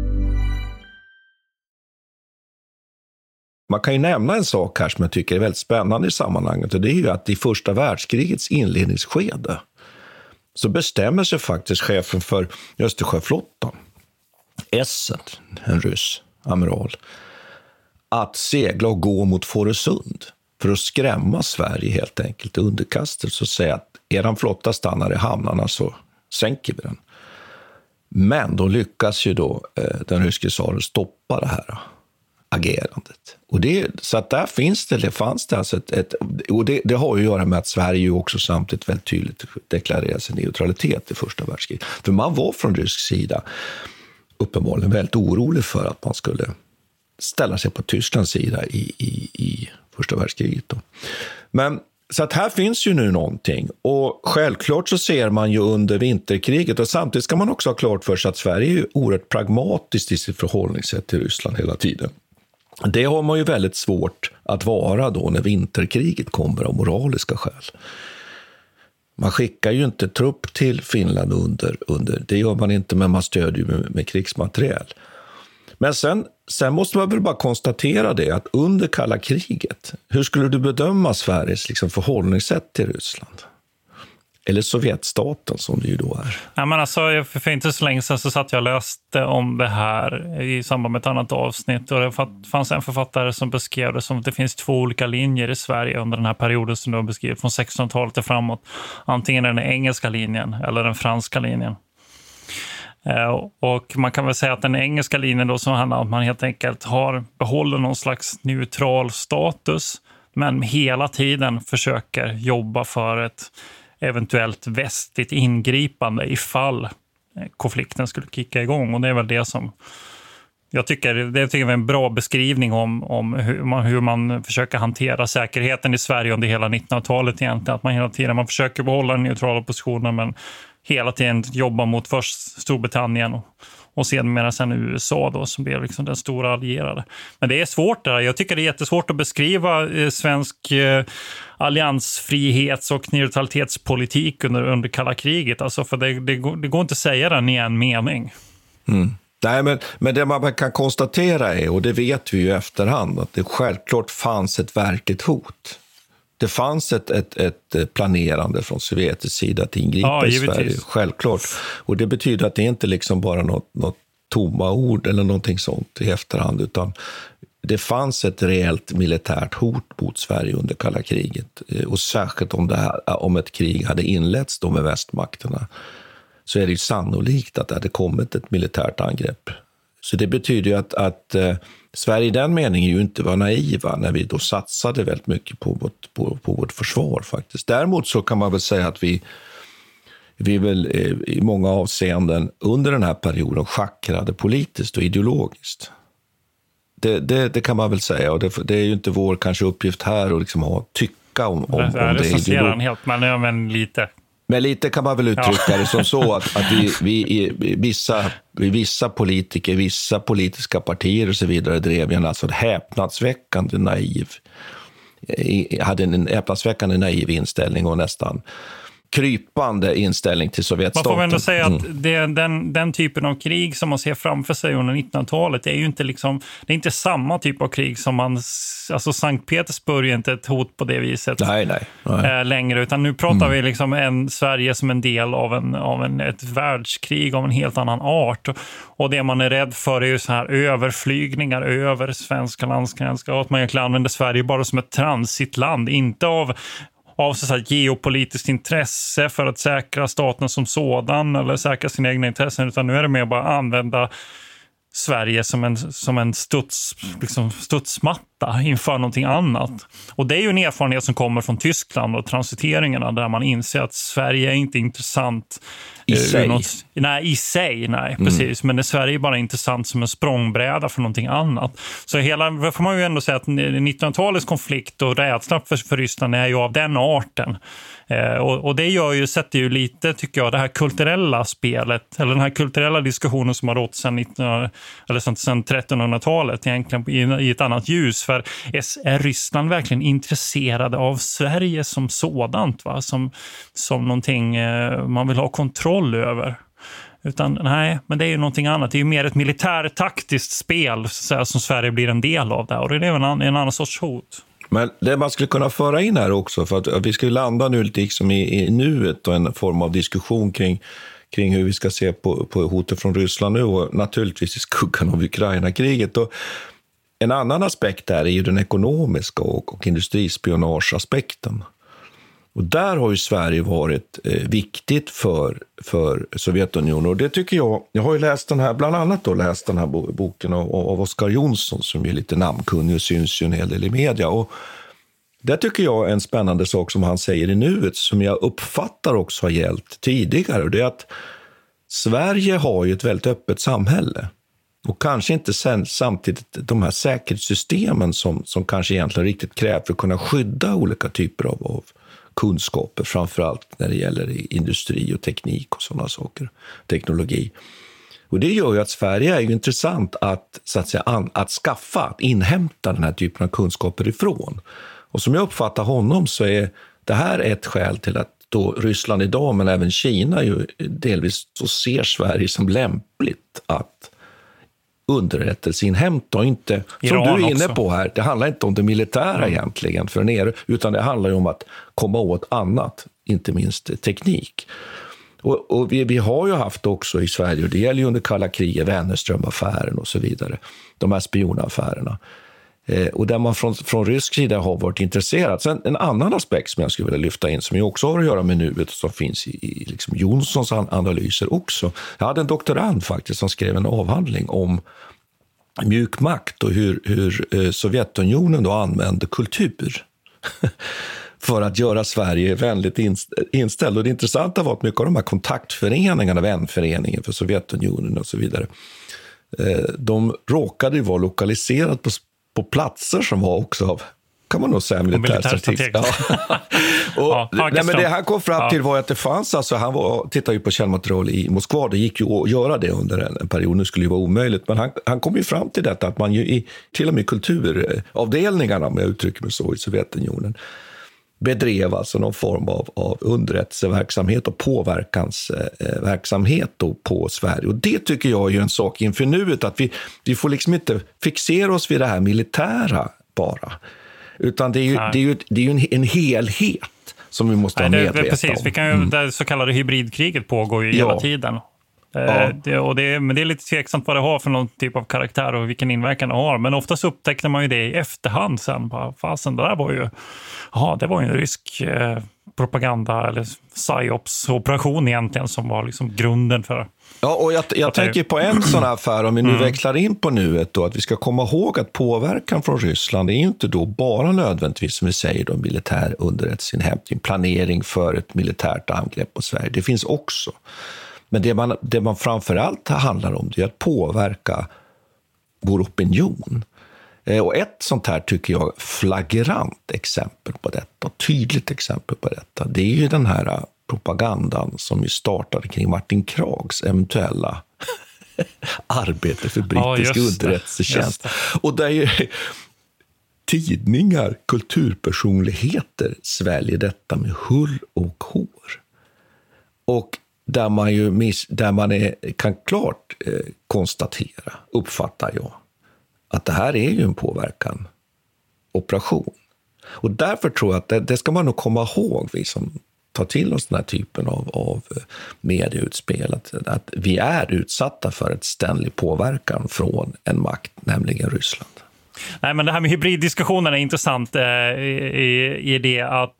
Man kan ju nämna en sak här som jag tycker är väldigt spännande i sammanhanget, och det är ju att i första världskrigets inledningsskede så bestämmer sig faktiskt chefen för Östersjöflottan, Essen, en ryss amiral, att segla och gå mot Fårösund för att skrämma Sverige helt enkelt underkastelse och säga att eran flotta stannar i hamnarna så sänker vi den. Men då lyckas ju då den ryske tsaren stoppa det här agerandet. Och så att där fanns det alltså och det har ju att göra med att Sverige ju också samtidigt väldigt tydligt deklarerade sin neutralitet i första världskriget. För man var från rysk sida uppenbarligen väldigt orolig för att man skulle ställa sig på Tysklands sida i första världskriget då. Men så att här finns ju nu någonting, och självklart så ser man ju under vinterkriget, och samtidigt ska man också ha klart för sig att Sverige är ju oerhört pragmatiskt i sitt förhållningssätt till Ryssland hela tiden. Det har man ju väldigt svårt att vara då när vinterkriget kommer av moraliska skäl. Man skickar ju inte trupp till Finland under det gör man inte, men man stödjer ju med krigsmateriel. Men sen måste man väl bara konstatera det, att under kalla kriget, hur skulle du bedöma Sveriges liksom förhållningssätt till Ryssland? Eller Sovjetstaten som det ju då är. Ja, men alltså, för inte så länge sedan så satt jag och läste om det här i samband med ett annat avsnitt. Och det fanns en författare som beskrev det som att det finns 2 olika linjer i Sverige under den här perioden som du har beskrivit, från 1600-talet och framåt. Antingen den engelska linjen eller den franska linjen. Och man kan väl säga att den engelska linjen då, som handlar om att man helt enkelt behåller någon slags neutral status, men hela tiden försöker jobba för ett eventuellt västligt ingripande ifall konflikten skulle kicka igång. Och det är väl det som jag tycker är en bra beskrivning om hur man försöker hantera säkerheten i Sverige under hela 1900-talet egentligen. Att man hela tiden försöker behålla den neutrala positionen, men hela tiden jobba mot först Storbritannien och sen USA då, som blev liksom den stora allierade. Men det är svårt där. Jag tycker det är jättesvårt att beskriva svensk alliansfrihets- och neutralitetspolitik under kalla kriget. Alltså, för det går inte att säga den i en mening. Mm. Nej, men det man kan konstatera är, och det vet vi ju i efterhand, att det självklart fanns ett verkligt hot. Det fanns ett planerande från sovjetisk sida att ingripa i Sverige, självklart. Och det betyder att det inte liksom bara något tomma ord eller någonting sånt i efterhand, utan det fanns ett reellt militärt hot mot Sverige under kalla kriget. Och särskilt om ett krig hade inletts då med västmakterna, så är det ju sannolikt att det hade kommit ett militärt angrepp. Så det betyder ju att Sverige i den meningen ju inte var naiva när vi då satsade väldigt mycket på vårt försvar faktiskt. Däremot så kan man väl säga att vi väl i många avseenden under den här perioden schackrade politiskt och ideologiskt. Det kan man väl säga, och det är ju inte vår kanske uppgift här att liksom tycka om det ideologiskt. Helt, men lite. Men lite kan man väl uttrycka det som så att vissa politiker, vissa politiska partier och så vidare drev en alltså häpnadsväckande naiv inställning och nästan krypande inställning till Sovjetstaten. Man får ändå säga att den typen av krig som man ser framför sig under 1900-talet är ju inte liksom, det är inte samma typ av krig som alltså Sankt Petersburg är inte ett hot på det viset. Nej. Längre, utan nu pratar vi liksom Sverige som en del av ett världskrig av en helt annan art, och det man är rädd för är ju så här överflygningar över svenska landsgränser, och att man egentligen använder Sverige bara som ett transitland, inte av så här geopolitiskt intresse för att säkra staten som sådan eller säkra sina egna intressen, utan nu är det mer bara att använda Sverige som en studsmatta inför någonting annat. Och det är ju en erfarenhet som kommer från Tyskland och transiteringarna, där man inser att Sverige är inte intressant i sig. Precis. Men Sverige är bara intressant som en språngbräda för någonting annat. Så får man ju ändå säga att 1900-talets konflikt och rädsla för Ryssland är ju av den arten. Och det sätter ju lite, tycker jag, det här kulturella spelet, eller den här kulturella diskussionen som har rått sedan 1300-talet egentligen i ett annat ljus. För är Ryssland verkligen intresserade av Sverige som sådant, va? Som någonting man vill ha kontroll över? Utan nej, men det är ju någonting annat. Det är ju mer ett militärtaktiskt spel som Sverige blir en del av där, och det är en annan sorts hot. Men det man skulle kunna föra in här också, för att vi ska landa nu liksom i nuet och en form av diskussion kring hur vi ska se på hotet från Ryssland nu, och naturligtvis i skuggan av Ukraina-kriget. Och en annan aspekt där är ju den ekonomiska och industrispionageaspekten. Och där har ju Sverige varit viktigt för Sovjetunionen. Och det tycker jag har ju läst den här, bland annat då läst den här boken av Oskar Jonsson, som är lite namnkunnig och syns ju en hel del i media. Och det tycker jag är en spännande sak som han säger i nuet, som jag uppfattar också har gällt tidigare. Och det är att Sverige har ju ett väldigt öppet samhälle. Och kanske inte samtidigt de här säkerhetssystemen som kanske egentligen riktigt krävs för att kunna skydda olika typer av kunskaper, framförallt när det gäller industri och teknik och sådana saker, teknologi. Och det gör ju att Sverige är ju intressant att inhämta den här typen av kunskaper ifrån. Och som jag uppfattar honom så är det här ett skäl till att då Ryssland idag, men även Kina, ju delvis så ser Sverige som lämpligt att underrättelseinhämta, och inte, som du är inne på här, det handlar inte om det militära egentligen för nere, utan det handlar ju om att komma åt annat, inte minst teknik. Och vi har ju haft också i Sverige, och det gäller ju under kalla kriget, Wennerström-affären och så vidare, de här spionaffärerna. Och där man från rysk sida har varit intresserad. Sen en annan aspekt som jag skulle vilja lyfta in, som ju också har att göra med nuet, som finns i liksom Jonssons analyser också. Jag hade en doktorand faktiskt som skrev en avhandling om mjuk makt och hur Sovjetunionen då använde kultur för att göra Sverige vänligt inställd. Och det intressanta var att mycket av de här kontaktföreningarna, vänföreningen för Sovjetunionen och så vidare, de råkade ju vara lokaliserade på platser som var också av, kan man nog säga, militärstrategiskt. Ja. Men det han kom fram till var att det fanns, alltså han tittade ju på källmaterial i Moskva, det gick ju att göra det under en period, nu skulle det vara omöjligt, men han kom ju fram till detta att man ju till och med kulturavdelningarna, om jag uttrycker mig så, i Sovjetunionen, bedrev alltså någon form av underrättelseverksamhet och påverkansverksamhet då på Sverige. Och det tycker jag är ju en sak inför nuet, att vi får liksom inte fixera oss vid det här militära bara. Utan det är ju en helhet som vi måste ha medvetna om. Precis, vi kan ju, det så kallade hybridkriget pågår ju hela tiden. Men det är lite tveksamt vad det har för någon typ av karaktär och vilken inverkan det har. Men oftast upptäckte man ju det i efterhand sen. Fasen, det där var ju... det var ju en rysk propaganda eller psyops-operation egentligen som var liksom grunden för... Ja, och jag tänker på en sån här affär, om vi nu växlar in på nuet då, att vi ska komma ihåg att påverkan från Ryssland är ju inte då bara nödvändigtvis, som vi säger då, militär underrättelseinhämtning, planering för ett militärt angrepp på Sverige. Det finns också. Men det man framförallt handlar om, det är att påverka vår opinion. Och ett sånt här tycker jag flagrant exempel på detta, tydligt exempel på detta, det är ju den här propagandan som ju startade kring Martin Krags eventuella arbete för brittisk underrättelsetjänst. Och där ju tidningar, kulturpersonligheter sväljer detta med hull och hår. Och där man kan klart konstatera, uppfattar jag, att det här är ju en påverkan operation. Och därför tror jag att det ska man nog komma ihåg, vi som tar till oss den här typen av medieutspel, att vi är utsatta för ett ständig påverkan från en makt, nämligen Ryssland. Nej, men det här med hybriddiskussionen är intressant i det att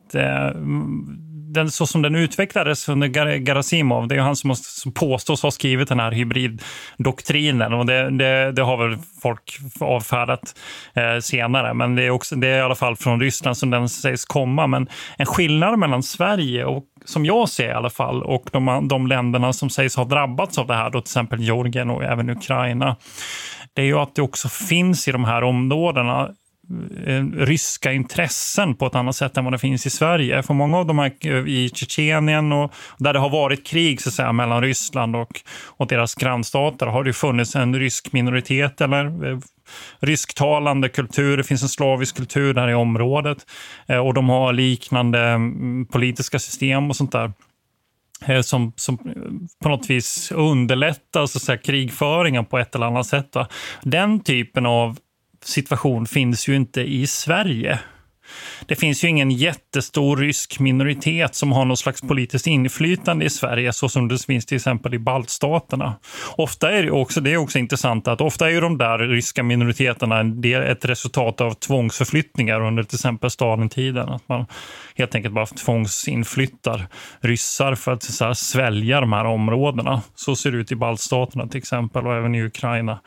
den, så som den utvecklades under Gerasimov, det är ju han som påstås ha skrivit den här hybriddoktrinen, och det har väl folk avfärdat senare, men det är i alla fall från Ryssland som den sägs komma. Men en skillnad mellan Sverige och, som jag ser i alla fall, och de länderna som sägs ha drabbats av det här, då till exempel Georgien och även Ukraina, det är ju att det också finns i de här områdena ryska intressen på ett annat sätt än vad det finns i Sverige. För många av de här i Tjetjenien och där det har varit krig så att säga, mellan Ryssland och deras grannstater, har det funnits en rysk minoritet eller rysktalande kultur. Det finns en slavisk kultur där i området, och de har liknande politiska system och sånt där. Som på något vis underlättar så att säga, krigföringen på ett eller annat sätt. Va? Den typen av situation finns ju inte i Sverige. Det finns ju ingen jättestor rysk minoritet som har någon slags politiskt inflytande i Sverige, så som det finns till exempel i baltstaterna. Ofta är det är också intressant att ofta är ju de där ryska minoriteterna ett resultat av tvångsförflyttningar under till exempel Stalintiden. Att man helt enkelt bara tvångsinflyttar ryssar för att så här, svälja de här områdena. Så ser det ut i baltstaterna till exempel, och även i Ukraina.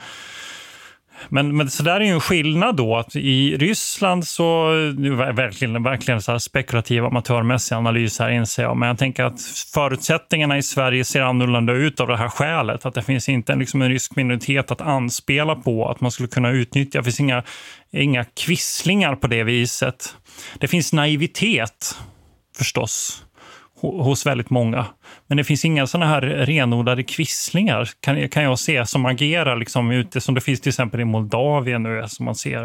Men så där är ju en skillnad då, att i Ryssland så verkligen så här spekulativ amatörmässig analys här, inser jag, men jag tänker att förutsättningarna i Sverige ser annorlunda ut av det här skälet, att det finns inte liksom en rysk minoritet att anspela på, att man skulle kunna utnyttja. Det finns inga kvisslingar på det viset. Det finns naivitet förstås hos väldigt många. Men det finns inga sådana här renodlade kvisslingar kan jag se som agerar liksom ute, som det finns till exempel i Moldavien nu som man ser.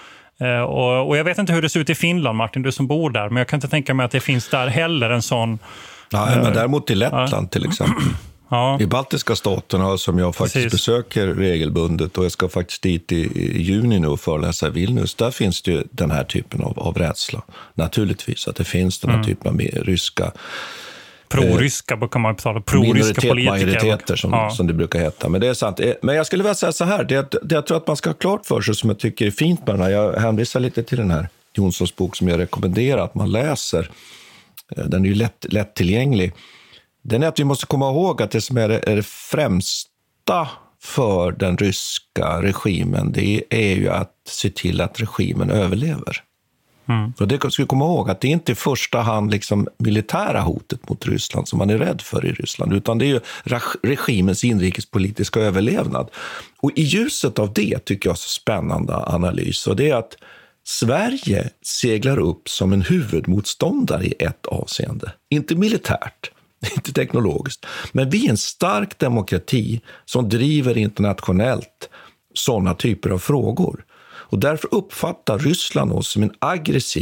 Och jag vet inte hur det ser ut i Finland, Martin, du som bor där, men jag kan inte tänka mig att det finns där heller en sån... Nej, men däremot i Lettland till exempel. I baltiska staterna som jag faktiskt besöker regelbundet, och jag ska faktiskt dit i juni nu och föreläsa i Vilnius, där finns det ju den här typen av rädsla. Naturligtvis att det finns den här typen av ryska... Pro-ryska kan man betala, pro-ryska politiker. Majoriteter som det brukar heta. Men det är sant. Men jag skulle vilja säga så här, det jag tror att man ska ha klart för sig, som jag tycker är fint med den här, jag hänvisar lite till den här Jonssons bok som jag rekommenderar att man läser. Den är ju lättillgänglig. Den är att vi måste komma ihåg att det som är det främsta för den ryska regimen, det är ju att se till att regimen överlever. Och det ska vi komma ihåg att det är inte i första hand liksom militära hotet mot Ryssland som man är rädd för i Ryssland, utan det är ju regimens inrikespolitiska överlevnad. Och i ljuset av det tycker jag är så spännande analys, och det är att Sverige seglar upp som en huvudmotståndare i ett avseende. Inte militärt, inte teknologiskt, men vi är en stark demokrati som driver internationellt sådana typer av frågor. Och därför uppfattar Ryssland oss som en aggressiv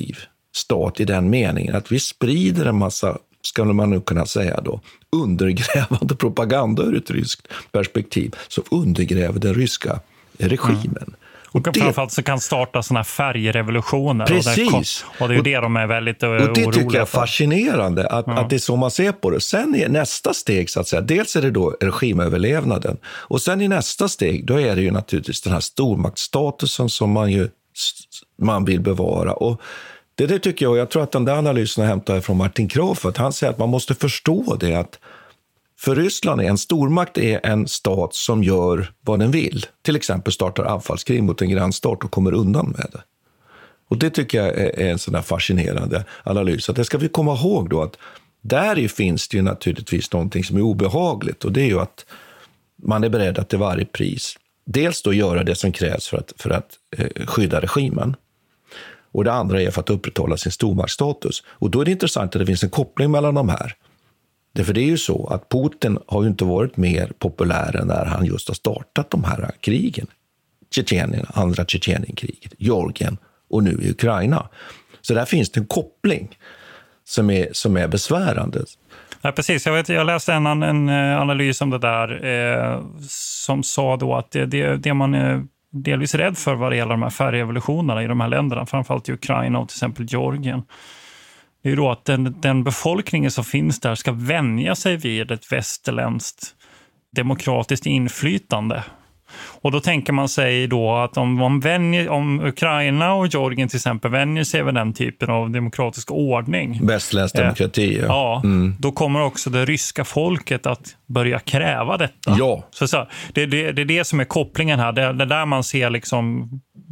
stat i den meningen att vi sprider en massa, ska man nu kunna säga då, undergrävande propaganda ur ett ryskt perspektiv som undergräver den ryska regimen. Och framförallt så kan starta såna här färgrevolutioner. Precis. Och det är ju det de är väldigt oroliga. Och det tycker jag är fascinerande, att det är så man ser på det. Sen är nästa steg, så att säga, dels är det då regimöverlevnaden. Och sen i nästa steg, då är det ju naturligtvis den här stormaktsstatusen som man vill bevara. Och det tycker jag tror att den där analysen hämtar från Martin Crawford. Han säger att man måste förstå det, att för Ryssland är en stormakt är en stat som gör vad den vill. Till exempel startar anfallskrig mot en grannstat och kommer undan med det. Och det tycker jag är en sån där fascinerande analys. Att det ska vi komma ihåg då, att där finns det ju naturligtvis någonting som är obehagligt. Och det är ju att man är beredd att till varje pris dels då göra det som krävs för att skydda regimen. Och det andra är för att upprätthålla sin stormaktsstatus. Och då är det intressant att det finns en koppling mellan de här. För det är ju så att Putin har ju inte varit mer populär än när han just har startat de här krigen. Tjetjenien, andra Tjetjenienkriget, Georgien och nu i Ukraina. Så där finns det en koppling som är besvärande. Ja, precis. Jag läste en analys om det där som sa då att det man är delvis rädd för vad det gäller de här färgrevolutionerna i de här länderna, framförallt i Ukraina och till exempel Georgien, det är ju då att den befolkningen som finns där ska vänja sig vid ett västerländskt demokratiskt inflytande. Och då tänker man sig då att om Ukraina och Georgien till exempel vänjer sig vid den typen av demokratisk ordning. Västerländsk demokrati, ja. Då kommer också det ryska folket att börja kräva detta. Ja. Så det är det som är kopplingen här. Det är där man ser liksom,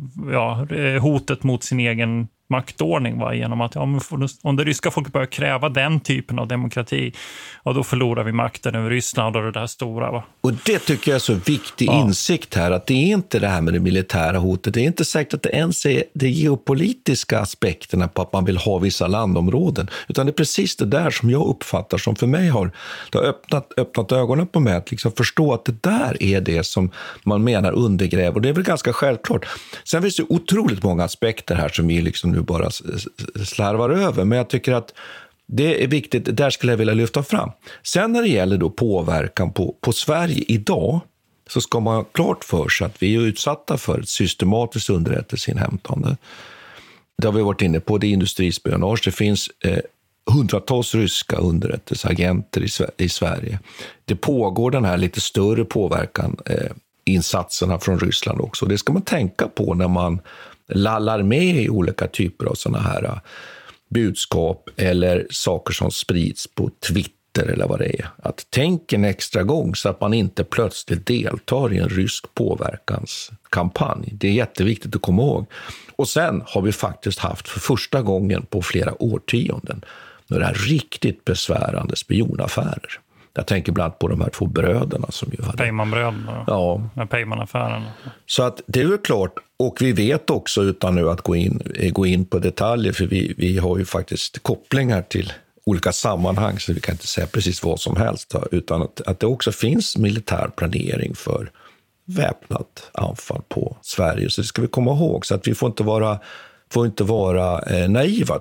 hotet mot sin egen maktordning, genom att om det ryska folket börjar kräva den typen av demokrati, och då förlorar vi makten över Ryssland och det där stora. Va? Och det tycker jag är så viktig insikt här, att det är inte det här med det militära hotet, det är inte säkert att det ens är de geopolitiska aspekterna på att man vill ha vissa landområden, utan det är precis det där som jag uppfattar som för mig har öppnat ögonen på mig, att liksom förstå att det där är det som man menar undergräver, och det är väl ganska självklart. Sen finns det otroligt många aspekter här som vi liksom nu bara slarvar över, men jag tycker att det är viktigt, där skulle jag vilja lyfta fram. Sen när det gäller då påverkan på Sverige idag, så ska man ha klart för sig att vi är utsatta för ett systematiskt underrättelseinhämtande. Det har vi varit inne på, det är industrispionage. Det finns hundratals ryska underrättelseagenter i Sverige. Det pågår den här lite större påverkan, insatserna från Ryssland också. Det ska man tänka på när man lallar med i olika typer av såna här budskap eller saker som sprids på Twitter eller vad det är. Att tänka en extra gång så att man inte plötsligt deltar i en rysk påverkanskampanj. Det är jätteviktigt att komma ihåg. Och sen har vi faktiskt haft för första gången på flera årtionden några riktigt besvärande spionaffärer. Jag tänker bland annat på de här två bröderna som ju hade... Peyman-bröderna. Ja. Med Peyman-affären. Så att det är ju klart, och vi vet också, utan nu att gå in på detaljer, för vi har ju faktiskt kopplingar till olika sammanhang, så vi kan inte säga precis vad som helst, utan att det också finns militär planering för väpnat anfall på Sverige. Så det ska vi komma ihåg, så att vi får inte vara naiva.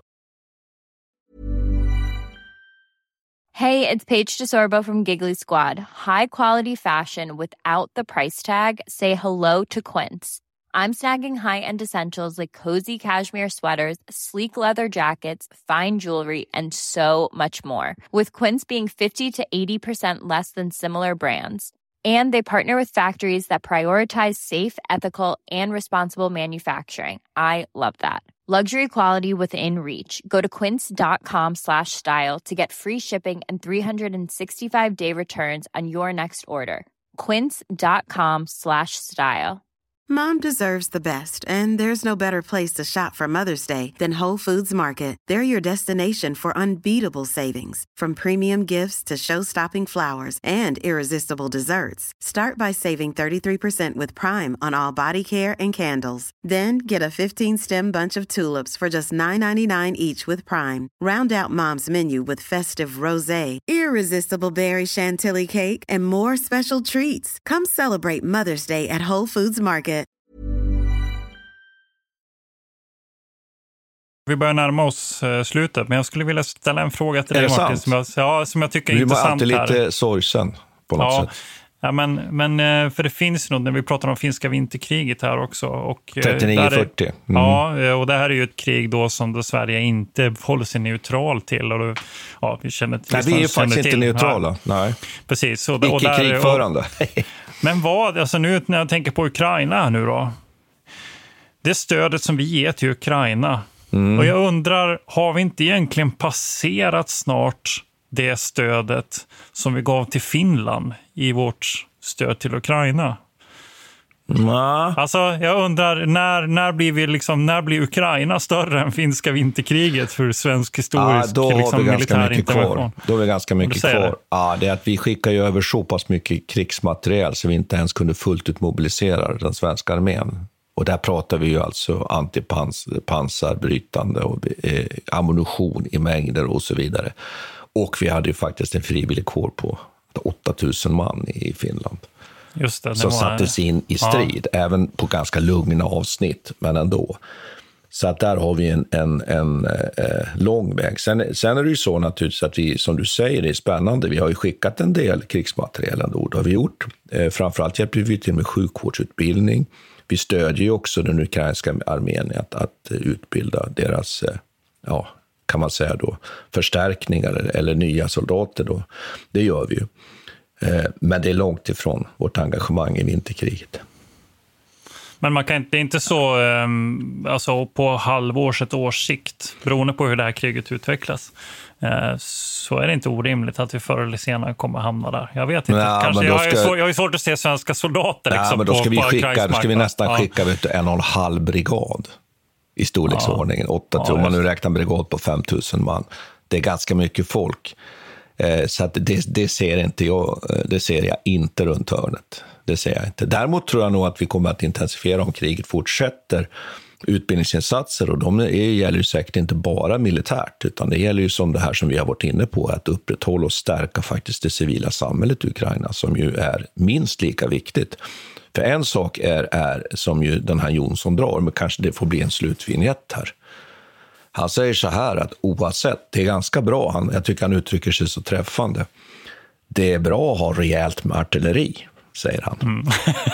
Hey, it's Paige DeSorbo from Giggly Squad. High quality fashion without the price tag. Say hello to Quince. I'm snagging high-end essentials like cozy cashmere sweaters, sleek leather jackets, fine jewelry, and so much more. With Quince being 50 to 80% less than similar brands. And they partner with factories that prioritize safe, ethical, and responsible manufacturing. I love that. Luxury quality within reach. Go to quince.com/style to get free shipping and 365-day returns on your next order. Quince.com/style. Mom deserves the best, and there's no better place to shop for Mother's Day than Whole Foods Market. They're your destination for unbeatable savings, from premium gifts to show-stopping flowers and irresistible desserts. Start by saving 33% with Prime on all body care and candles. Then get a 15-stem bunch of tulips for just $9.99 each with Prime. Round out Mom's menu with festive rosé, irresistible berry chantilly cake, and more special treats. Come celebrate Mother's Day at Whole Foods Market. Vi börjar närma oss slutet, men jag skulle vilja ställa en fråga till dig, Martin, som jag tycker är intressant här. Du var alltid lite sorgsen på något sätt. Ja, men för det finns något när vi pratar om finska vinterkriget här också. 39-40. Ja, och det här är ju ett krig då som då Sverige inte håller sig neutral till. Och då, vi känner till. Nej, vi är faktiskt inte neutrala. Nej. Precis. Icke krigförande. Men alltså nu när jag tänker på Ukraina nu då. Det stödet som vi ger till Ukraina. Och jag undrar, har vi inte egentligen passerat snart det stödet som vi gav till Finland i vårt stöd till Ukraina? Alltså, jag undrar, när blir Ukraina större än finska vinterkriget för svensk historisk militär intervention? Då har vi ganska mycket kvar. Det är att vi skickar ju över så pass mycket krigsmateriel så vi inte ens kunde fullt ut mobilisera den svenska armén. Och där pratar vi ju alltså antipansarbrytande och ammunition i mängder och så vidare. Och vi hade ju faktiskt en frivillig kår på 8000 man i Finland. Just det, som sattes in i strid, även på ganska lugna avsnitt, men ändå. Så att där har vi en lång väg. Sen är det ju så naturligtvis att vi, som du säger, det är spännande. Vi har ju skickat en del krigsmateriel ändå, det har vi gjort. Framförallt hjälper vi till med sjukvårdsutbildning. Vi stödjer ju också den ukrainska armén att utbilda deras, kan man säga då, förstärkningar eller nya soldater då. Det gör vi ju. Men det är långt ifrån vårt engagemang i vinterkriget. Men man kan inte så alltså på halvårs, ett års sikt, beroende på hur det här kriget utvecklas, så är det inte orimligt att vi förr eller senare kommer hamna där. Jag vet inte. Kanske jag har svårt att se svenska soldater. Nej, men då ska vi nästan skicka 1,5 brigad i storleksordningen. 8 tror man nu räknar brigad på 5000 man. Det är ganska mycket folk. Så att det ser jag inte runt hörnet. Det ser jag inte. Däremot tror jag nog att vi kommer att intensifiera om kriget fortsätter utbildningsinsatser, och de gäller ju säkert inte bara militärt, utan det gäller ju som det här som vi har varit inne på, att upprätthålla och stärka faktiskt det civila samhället i Ukraina, som ju är minst lika viktigt. För en sak är som ju den här Jonsson drar, men kanske det får bli en slutvinjett här. Han säger så här att oavsett, det är ganska bra, jag tycker han uttrycker sig så träffande. Det är bra att ha rejält med artilleri, säger han.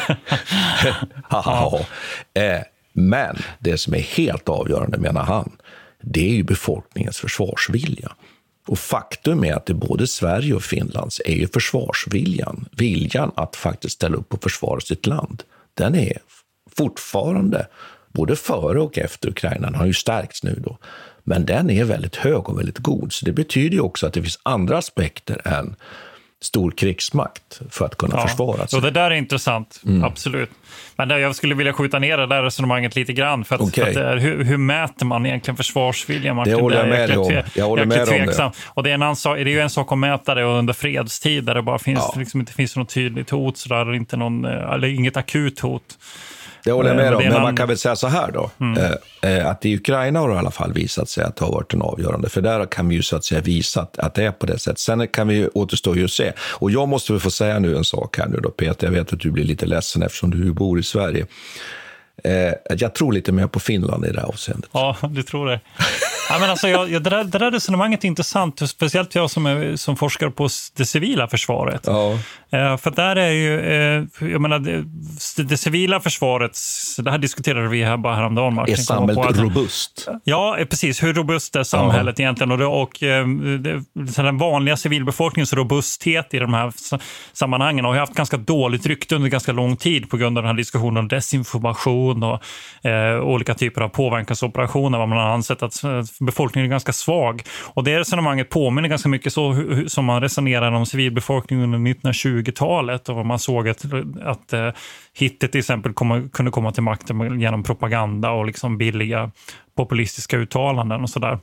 Men det som är helt avgörande, menar han, det är ju befolkningens försvarsvilja. Och faktum är att det både Sverige och Finlands är ju försvarsviljan. Viljan att faktiskt ställa upp och försvara sitt land. Den är fortfarande, både före och efter Ukraina, den har ju stärkts nu då. Men den är väldigt hög och väldigt god. Så det betyder ju också att det finns andra aspekter än stor krigsmakt för att kunna försvara sig. Och det där är intressant, absolut. Men jag skulle vilja skjuta ner det där resonemanget lite grann. För att hur mäter man egentligen försvarsvilja? Det håller jag med om. Jag håller med om det. Och det är ju en sak att mäta det under fredstid, där det bara inte finns något tydligt hot, så där, inte eller inget akut hot. Det håller jag med om, men man kan väl säga så här då, att i Ukraina har det i alla fall visat sig att det har varit en avgörande, för där kan vi ju så att säga visa att det är på det sättet. Sen kan vi ju återstå ju se, och jag måste väl få säga nu en sak här nu då, Peter, jag vet att du blir lite ledsen eftersom du bor i Sverige. Jag tror lite mer på Finland i det här avseendet. Ja, du tror det. Ja, men alltså, det där resonemanget är intressant, speciellt jag som forskar på det civila försvaret. Ja. För där är ju, jag menar, det civila försvaret, det här diskuterade vi här bara häromdagen, Martin. Är samhället robust? Ja, precis. Hur robust är samhället egentligen? Och den vanliga civilbefolkningens robusthet i de här sammanhangen har ju haft ganska dåligt rykte under ganska lång tid på grund av den här diskussionen om desinformation och olika typer av påverkansoperationer, vad man har ansett att befolkningen är ganska svag. Och det resonemanget påminner ganska mycket så som man resonerar om civilbefolkningen under 1920-talet, och man såg att Hitler till exempel kunde komma till makten genom propaganda och liksom billiga populistiska uttalanden och sådär.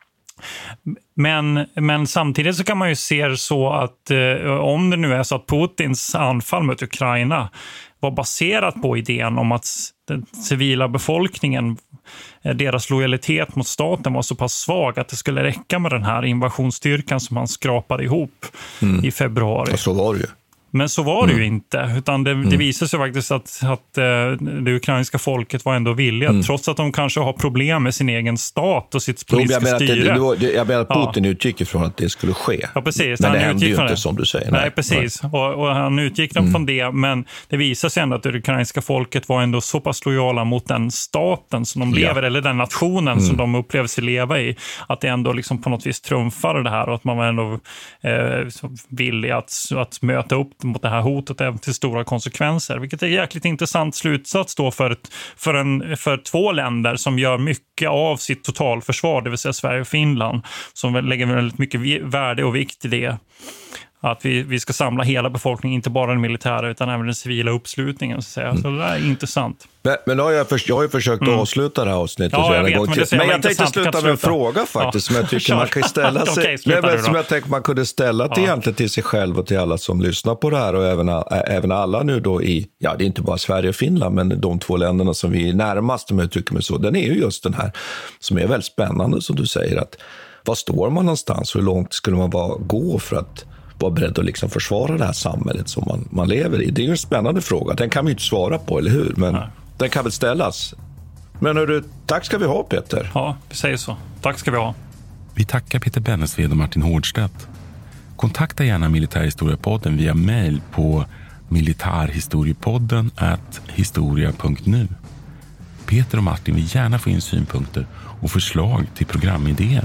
Men samtidigt så kan man ju se så att om det nu är så att Putins anfall mot Ukraina var baserat på idén om att den civila befolkningen, deras lojalitet mot staten var så pass svag att det skulle räcka med den här invasionsstyrkan som han skrapade ihop i februari. Och så var det ju. Men så var det ju inte, utan det visar sig faktiskt att det ukrainska folket var ändå villiga, trots att de kanske har problem med sin egen stat och sitt politiska styre. Jag menar att Putin utgick ifrån att det skulle ske. Ja, precis. Men det hände ju inte som du säger. Nej, precis. Och han utgick från det, men det visar sig ändå att det ukrainska folket var ändå så pass lojala mot den staten som de lever, eller den nationen som de upplever sig leva i, att det ändå liksom på något vis trumfade det här, och att man var ändå villig att möta upp mot det här hotet även till stora konsekvenser, vilket är en jäkligt intressant slutsats då för två länder som gör mycket av sitt totalförsvar, det vill säga Sverige och Finland, som lägger väldigt mycket värde och vikt i det. Att vi ska samla hela befolkningen, inte bara den militära utan även den civila uppslutningen. Så det där är intressant. Men jag har ju försökt att avsluta det här avsnittet. Ja, jag vet, men jag tänkte sluta med en fråga faktiskt, som jag tycker man kan ställa sig. Som jag tänkte man kunde ställa egentligen till sig själv och till alla som lyssnar på det här, och även alla nu då det är inte bara Sverige och Finland, men de två länderna som vi är närmast, om jag tycker mig så. Den är ju just den här som är väldigt spännande, som du säger, att var står man någonstans? Hur långt skulle man gå för att vara beredd att liksom försvara det här samhället som man lever i? Det är ju en spännande fråga. Den kan vi inte svara på, eller hur? Men den kan väl ställas. Men hörru, tack ska vi ha, Peter. Ja, vi säger så. Tack ska vi ha. Vi tackar Peter Bennesved och Martin Hårdstedt. Kontakta gärna Militärhistoriepodden via mejl på militarhistoriepodden@historia.nu. Peter och Martin vill gärna få in synpunkter och förslag till programidéer.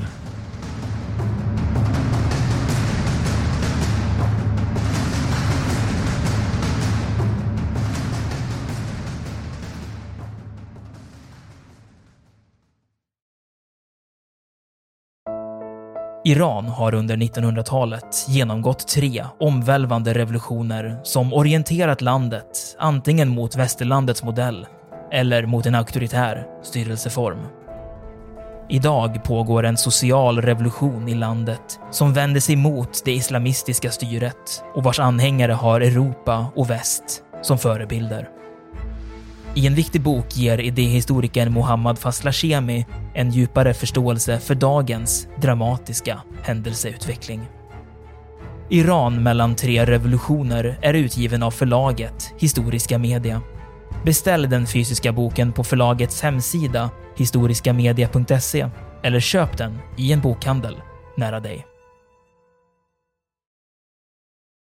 Iran har under 1900-talet genomgått 3 omvälvande revolutioner som orienterat landet antingen mot västerlandets modell eller mot en auktoritär styrelseform. Idag pågår en social revolution i landet som vänder sig mot det islamistiska styret och vars anhängare har Europa och väst som förebilder. I en viktig bok ger idéhistorikern Mohammad Faslashemi en djupare förståelse för dagens dramatiska händelseutveckling. Iran mellan 3 revolutioner är utgiven av förlaget Historiska Media. Beställ den fysiska boken på förlagets hemsida historiskamedia.se eller köp den i en bokhandel nära dig.